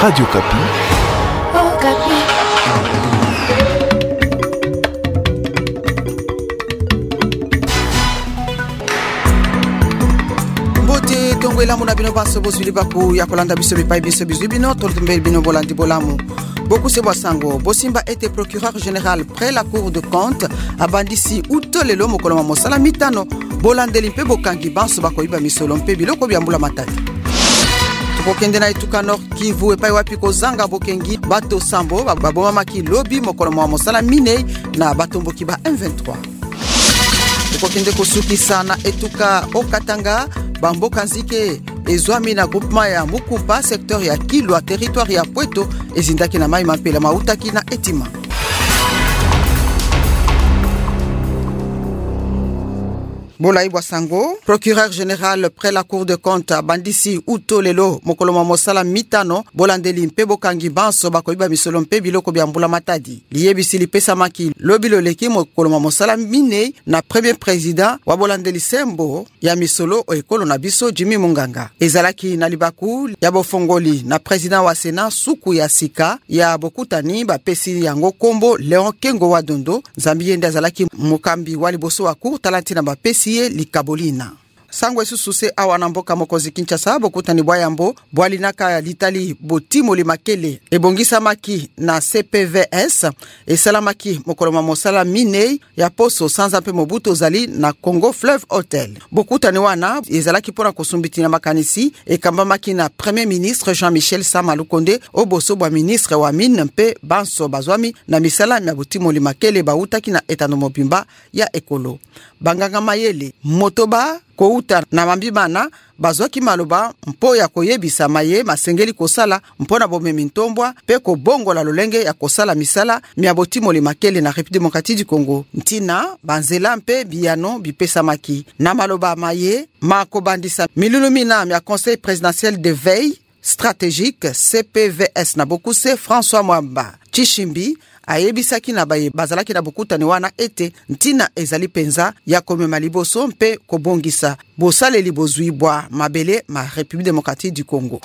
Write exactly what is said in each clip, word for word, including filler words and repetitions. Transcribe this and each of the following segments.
Radio Kapi. Oh, Kapi. Mbote tongwela muna bino baso bozuli baku ya kolanda biso bipai biso bizu bino toltumbe bino bolandi bolamu. Beaucoup se Sango, Bosimba était procureur général près la Cour de compte, abandisi utolelo mokoloma mosala mitano, bolandeli mpe bokangi banso bakoyiba misolo mpe biloko byambula matati. Tukokende na Ituka Nord Kivu epai wapi kozanga bokengi bato sambo baboma maki lobby mokoloma mosala minei na batomboki ba M vingt-trois. Tukokende kosuki sana Etuka Okatanga Bamboka Nzike ezwami na groupement ya Mukumba secteur ya Kilwa territoire ya Pweto ezindaki na mai mampela mautaki na Etima. Bolaibwa Sango, procureur général près la Cour de compte bandisi utolelo mokoloma mosala mitano bolandeli mpe bokangi banso bakoyiba misolo mpe biloko byambula matadi liyebisi lipesa maki lobilo leki mokoloma mosala mine na premier président wa bolandeli sembo ya misolo o ekolo na biso Jimmy Munganga ezalaki na libaku ya bofongoli na président wa Sénat suku ya sika ya bokutani bapesi yango kombo Léon Kengo wa Dondo Zambie azalaki mukambi wa liboso wa Cour talantina bapesi likabolina sangwe sususe awana mboka mokozi Kinshasa bokutani bwayambo bwalinaka litali botimo limakele ebongisa maki na C P V S esalamaki mokoloma mosala minei ya poso sanza mpe mobuto zali na Congo Fleuve Hotel bokutani wana ezalaki pona kosumbiti na makanisi ekamba maki na premier ministre Jean-Michel Sama Lukonde oboso bwa ministre wa mine mpe banso bazwami na misala ya botimo limakele bautaki na etano mobimba ya ekolo banganga mayele motoba kouta na mambimana bazwaki maloba mpo ya koyebisa maye masengeli kosala mpona bomemi ntombwa pe ko bongola lolenge ya kosala misala mia botimo limakele na République démocratique du Congo ntina banzela mpe biano bipesa maki na maloba maye makobandisa milulumina mia conseil présidentiel de veille stratégique C P V S na bokuse François Mwamba Chishimbi ayebisaki na baye bazalaki na bokutani wana ete ntina ezali penza ya komema liboso mpe kobongisa bosaleli bozwibwa mabele ma République démocratique du Congo.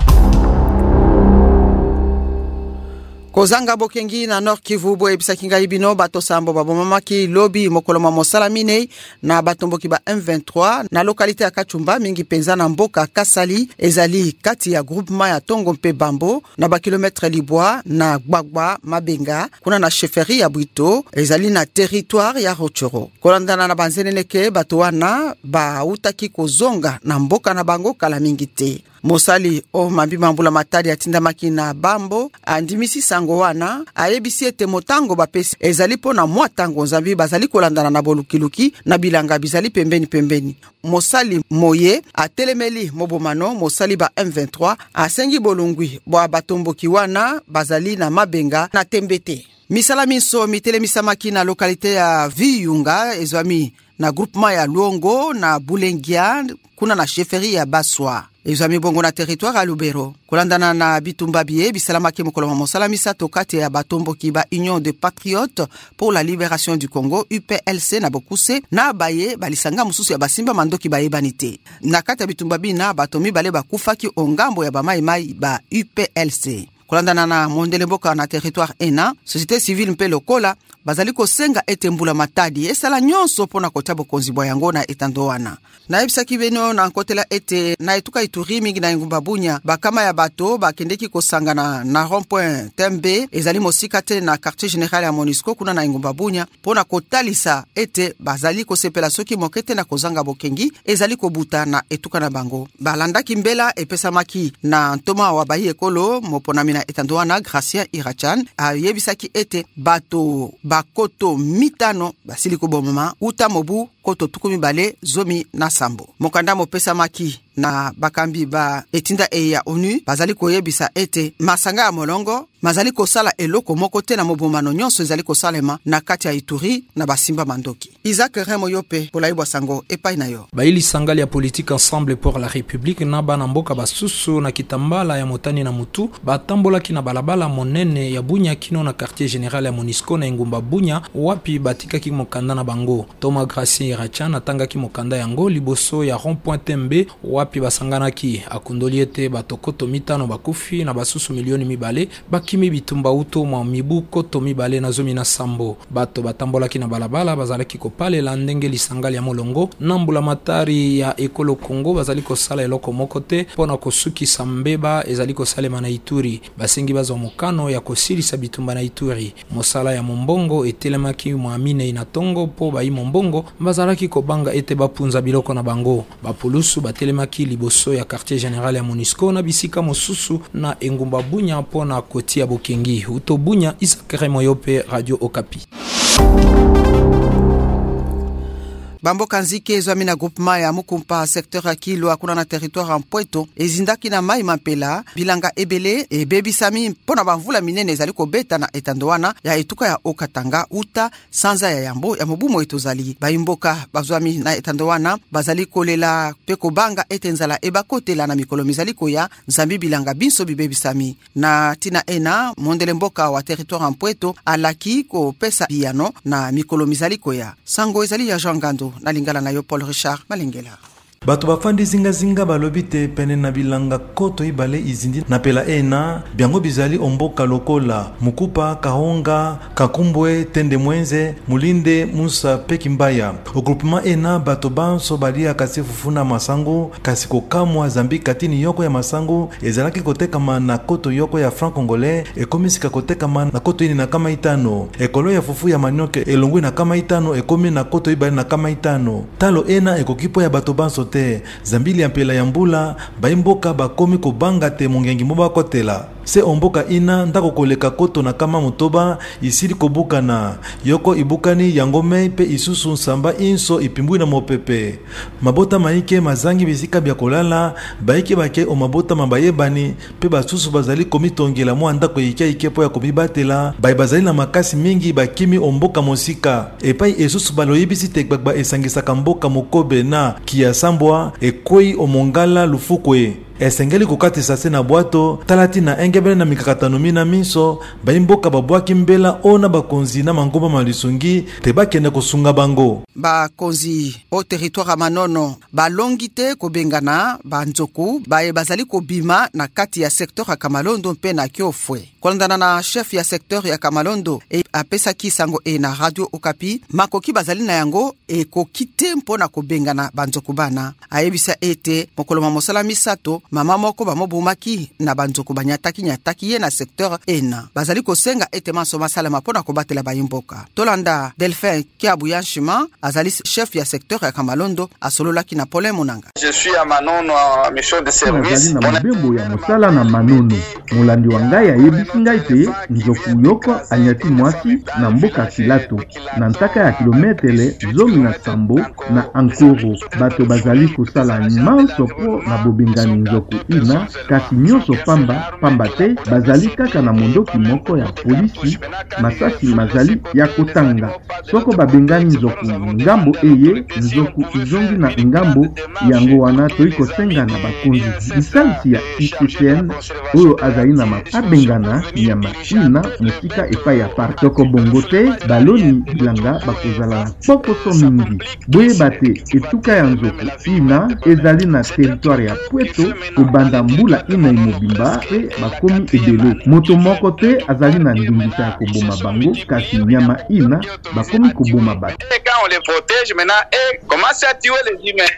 Kozanga bokengi na Nord Kivu bo ebisaki ngai bino bato sambo babomamaki lobby mokoloma mosala minei na batomboki ba M vingt-trois na localité ya Kachumba mingi penza na mboka Kasali ezali kati ya groupement ya Tongo mpe Bambo na ba kilometre libwa na Gbagba Mabenga kuna na chefferie ya Bwito ezali na territoire ya Rochoro kolandana na banzeneleke bato wana ba utaki kozonga na mboka na bango kala mingi te Mosali o mambi mambula matadi atinda makina Bambo andimisi sango wana ayebisi ete motango bapesi ezali po na mwa tango Nzambi bazali kolandana na bolukiluki na bilanga bizali pembeni pembeni Mosali moye atelemeli mobomano Mosali ba M vingt-trois asengi bolungwi bwa batomboki wana bazali na Mabenga na Tembete misala miso mitelemisa makina localité ya Viyunga ezwami na groupement ya Luongo na Bulengia kuna na chefferie ya Baswa ezwami bongo na territoire ya Lubero kolandana na bitumba biye bisalamaki mokoloma mosala misato kati ya batomboki ba Union de Patriotes pour la Libération du Congo U P L C na bokuse na baye balisanga mususu ya basimba mandoki baye banite na kati ya bitumba bina batomi bale bakufaki ongambo ya bamai mai ba U P L C kolandana na mondele mboka na territoire ena société civile mpe lokola bazali kosenga ete mbula matadi esala nyonso pona kotabo konzibwa yango na etando wana na ebisaki beno na nkotela ete na etuka Ituri mingi na Ngumba Bunya bakama ya bato bakendeki kosangana na rond-point Tembe ezali mosika te na quartier général ya Monisco kuna na Ngumba Bunya pona kotalisa ete bazali kosepela soki mokete na kozanga bokengi ezali kobuta na etuka na bango balandaki mbela epesa maki na ntoma wa bayi ekolo moponami na etando wana Gracien Irachan ayebisaki ete bato bakoto mitano basili kobomama uta mobu koto tukumi bale zomi na sambo mokanda mopesa maki na bakambi ba etinda e ya ONU bazali koyebisa ete masanga ya molongo mazali kosala eloko moko te na mobomano nyonso ezali kosalema na kati ya Ituri na basimba mandoki Isaac Remo yope bolaibwa sango epai na yo baili sangali ya politique ensemble pour la république na bana mboka basusu na kitambala ya motani na mutu batambola kina balabala monene ya Bunya kino na quartier général ya Monisco na Ngumba Bunya wapi batika ki mokanda na bango Thomas Gracien Irachan atangaki mokanda yango liboso ya rond-point Tembe wapi basanganaki akundoli ete batokoto mitano bakufi na basusu milioni mibale bakimi bitumba uto mwa mibu koto mibale na zomi na sambo. Bato batambolaki na balabala bazalaki kopalela ndenge lisangali ya molongo na mbulamatari ya ekolo Kongo bazali kosala eloko moko te pona kosukisa mbeba ezali kosalema na Ituri. Basengi bazwa mokano ya kosilisa bitumba na Ituri. Mosala ya mombongo etelemaki mwamine inatongo po bayi mombongo bazalaki kobanga ete bapunza biloko na bango. Bapulusu batelemaki liboso ya quartier général ya MONUSCO na bisika mosusu na engumba Bunya pona kotia bokengi. Uto Bunya, Isakere Moyope, Radio Okapi. Bamboka nzike ezwami na groupement ya Mukumpa secteur ya Kilwa kuna na territoire Mpweto ezindaki na mai mampela bilanga ebele ebebisami mpona bamvula minene ezali kobeta na etandoana ya etuka ya Okatanga uta sanza ya Yambo ya mobumo etozali bayimboka bazwami na etandoana bazali kolela pe kobanga etenzala ebakotela na mikolo mizali koya nzambi bilanga binso bibebisami na tina ena mondele mboka wa territoire Mpweto alaki ko pesa biano na mikolo mizali koya sango ezali ya Jean Gando na lingala na yo Paul Richard Malengela. Bato bafandi zinga zinga balobi te pene na bilanga koto ibale izindi na pela ena biango bizali omboka lokola Mukupa, Kahonga, Kakumbwe, Tende Mwenze, Mulinde, Musa, Pekimbaya. Au groupement ena bato banso balia kasi fufuna masango kasi kokamwa zambi katini yoko ya masango ezalaki kotekama na koto yoko ya franc congolais ekomisika kotekama na koto ini na kama itano ekolo ya fufu ya manioke elongwe na kama itano ekomi na koto ibale na kama itano talo ena ekokipo ya bato banso te zambili ya mpela ya mbula baimboka bakomi kobanga te mongengi moba kotela se omboka ina ndako koleka koto na kama motoba isili kobukana yoko ibukani yangome pe isusu nsamba inso ipimbui na mopepe mabota maike mazangi bisika bya kolala baike bake o mabota mabayebani pe basusu bazali komitongela mwa ndako yikia ikepo ya kobibatela bai bazali na makasi mingi bakimi omboka mosika epai esusu baloyibisi tekbakba esangisaka mboka mokobe na kiasambwa ekoi omongala lufukwe esengeli kokatisa se na bwato talati na engebele na mikakatano mina miso baimboka babwaki mbela ona bakonzi na mangomba malisungi te bakende kosunga bango bakonzi au territoire Manono balongite kobengana banzoku bae bazali kobima na kati ya secteur ya Kamalondo mpe na Kiofwe kolandana na chef ya secteur ya Kamalondo e apesa kisango e na Radio Okapi makoki bazali na yango e kokite mpona kobengana banzoku bana ayebisa ete mokolo mosala misato mama moko bamobumaki na banzoko banyataki nyataki ye na secteur ena bazali kosenga ete maso masala mapona kobatela bayimboka tolanda Delphin Kiabuyanshima azali chef ya secteur ya Kamalondo asololaki na Paulin Munanga. Je suis à Manono en mission de service na mabembo ya mosala na Manono mulandi wa ngai ayebisi ngai te nzoku yoko anyati mwasi na mboka Kilato na ntaka ya kilometele zomi na sambo na Ankoro bato bazali kosala manso po na bobingani nzoku ina kasi nyoso pamba pamba te bazali kaka na mondoki moko ya polisi masasi mazali ya kotanga soko babengani nzoku ngambo eye nzoku izongi na ngambo yango wana toiko senga na bakonzi lisansi ya I C C N oyo azali na mabengana ya machina musika epa ya partoko bongo te baloni bilanga bakozala na pokoso mingi boye bate etuka ya nzoku ina ezali na territoire ya Pweto kubanda mbula ina imobimba pe bakomi ebele moto moko te azali na ndingisa ya koboma bango kasi nyama ina bakomi koboma bato quand on les protège maintenant et commence à tuer les humains.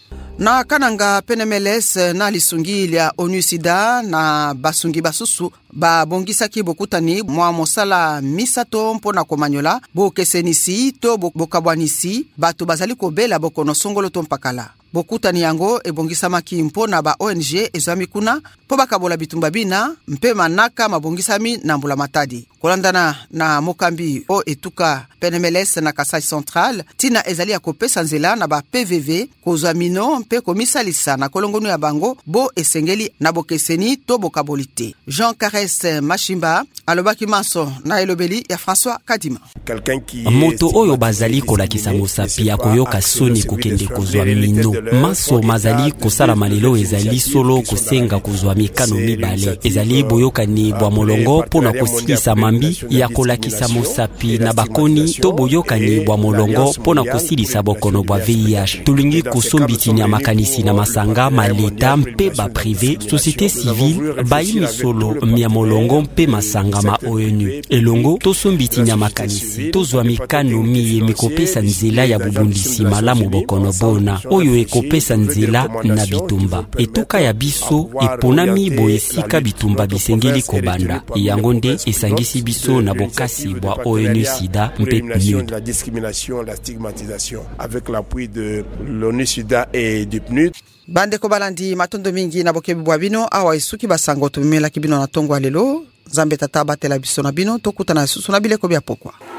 Na kananga Penemeles na lisungi lia onusida na basungi basusu ba bongisaki bokutani mwa mosala misato mpona komanyola bokesenisi to bokabwanisi bato bazali kobela bokono songolo to mpakala bokutani yango ebongisamaki mpona ba O N G ezami kuna po bakabola bitumba bina mpe manaka mabongisami na mbula matadi kolandana na mokambi o etuka Penemeles na Kasai Central tina ezali ya kopesa nzela na ba P V V kozwa mino mpe komisalisa na kolongonu ya bango bo esengeli na bokeseni to bokabolite Jean Caresse Mashimba alobaki maso na elobeli ya François Kadima moto oyo bazali kolakisa mosapi ya koyoka soni kokende kozwa mino maso mazali kosala malelo ezali solo kosenga kozwa mikano mibale ezali boyokani bwa molongo pona kosilisa mambi ya kolakisa mosapi na bakoni to boyokani bwa molongo pona kosilisa bokono bwa V I H tulingi kosombitini ya makanisi na masanga maleta mpe ba privé société civile bayi misolo mia molongo mpe masanga ma O N U elongo tosombitini ya makanisi tozwa mikano miye mikopesa nzela ya bubundisi malamu bokono bona oyo ekopesa nzela na bitumba etuka ya biso eponami boesika bitumba bisengeli kobanda yango nde esangisi biso na bokasi bwa O N U sida mpe P N U D. La discrimination, la stigmatisation avec l'appui de l'ONU sida et du P N U D. Bande ko balandi matondo mingi na bokebi bwa bino awa isuki basango tumela kibino na tongo alelo Zambe tata batela biso na bino tokutana susu na bileko bya pokwa.